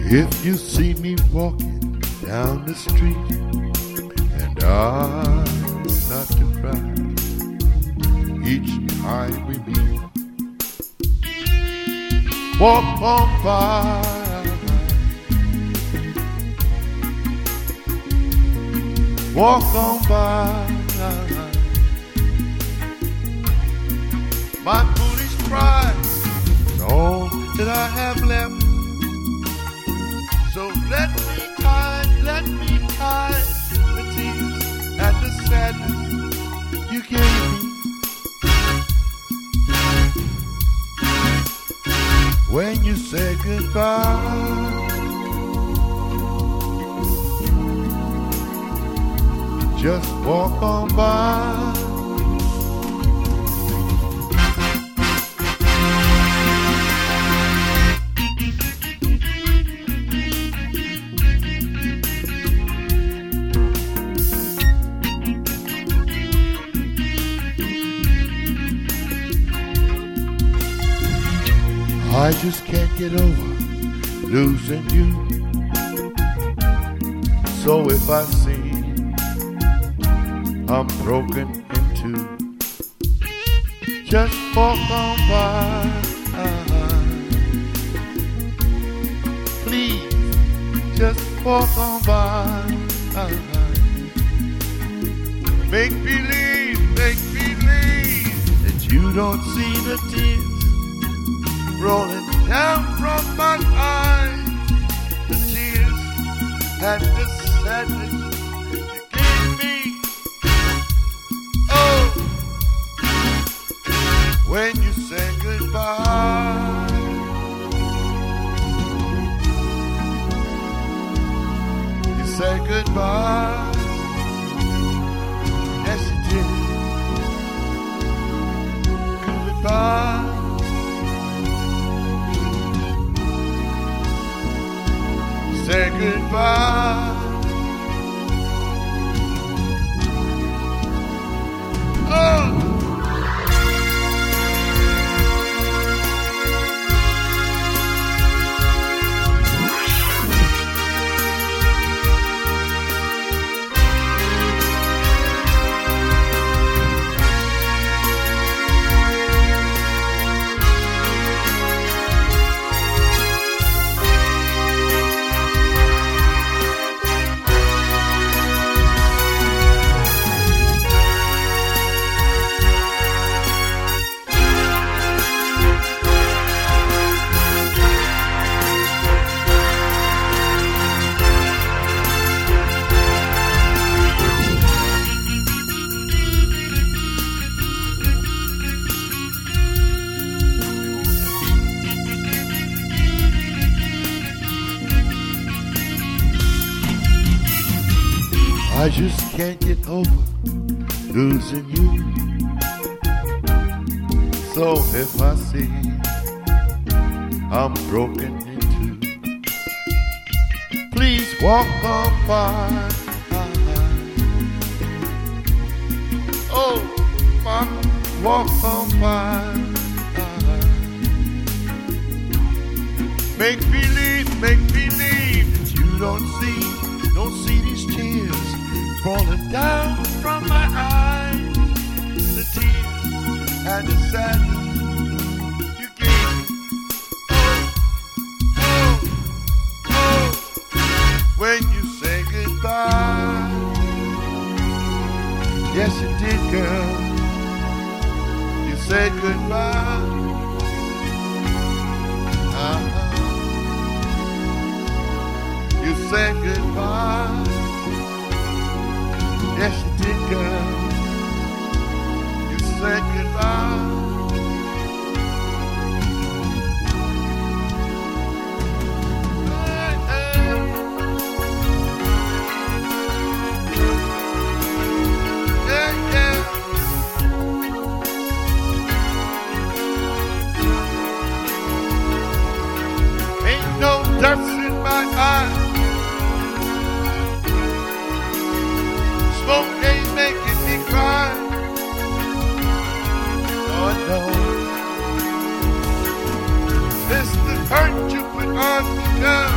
If you see me walking down the street and I start to cry each time we meet, walk on by, walk on by. My foolish pride is all that I have left. So let me hide the tears and the sadness you gave me. When you say goodbye, just walk on by. I just can't get over losing you. So if I see I'm broken in two, just walk on by. Please, just walk on by. Make believe that you don't see the tears rolling down from my eyes, the tears and the sadness you gave me. Oh, when you say goodbye, you say goodbye. Yes, you did. Goodbye. Say goodbye. Oh. I just can't get over losing you. So if I see I'm broken in two, please walk on by. Oh, mama, walk on by. Make believe that you don't see these tears falling down from my eyes, the tears and the sadness you gave me. Oh, when you say goodbye. Yes, you did, girl. You said goodbye. You said goodbye. Yes, you did, girl. You said goodbye. Yeah, yeah. Ain't no dust in my eyes. Smoke ain't making me cry. Oh no, it's the hurt you put on me, girl.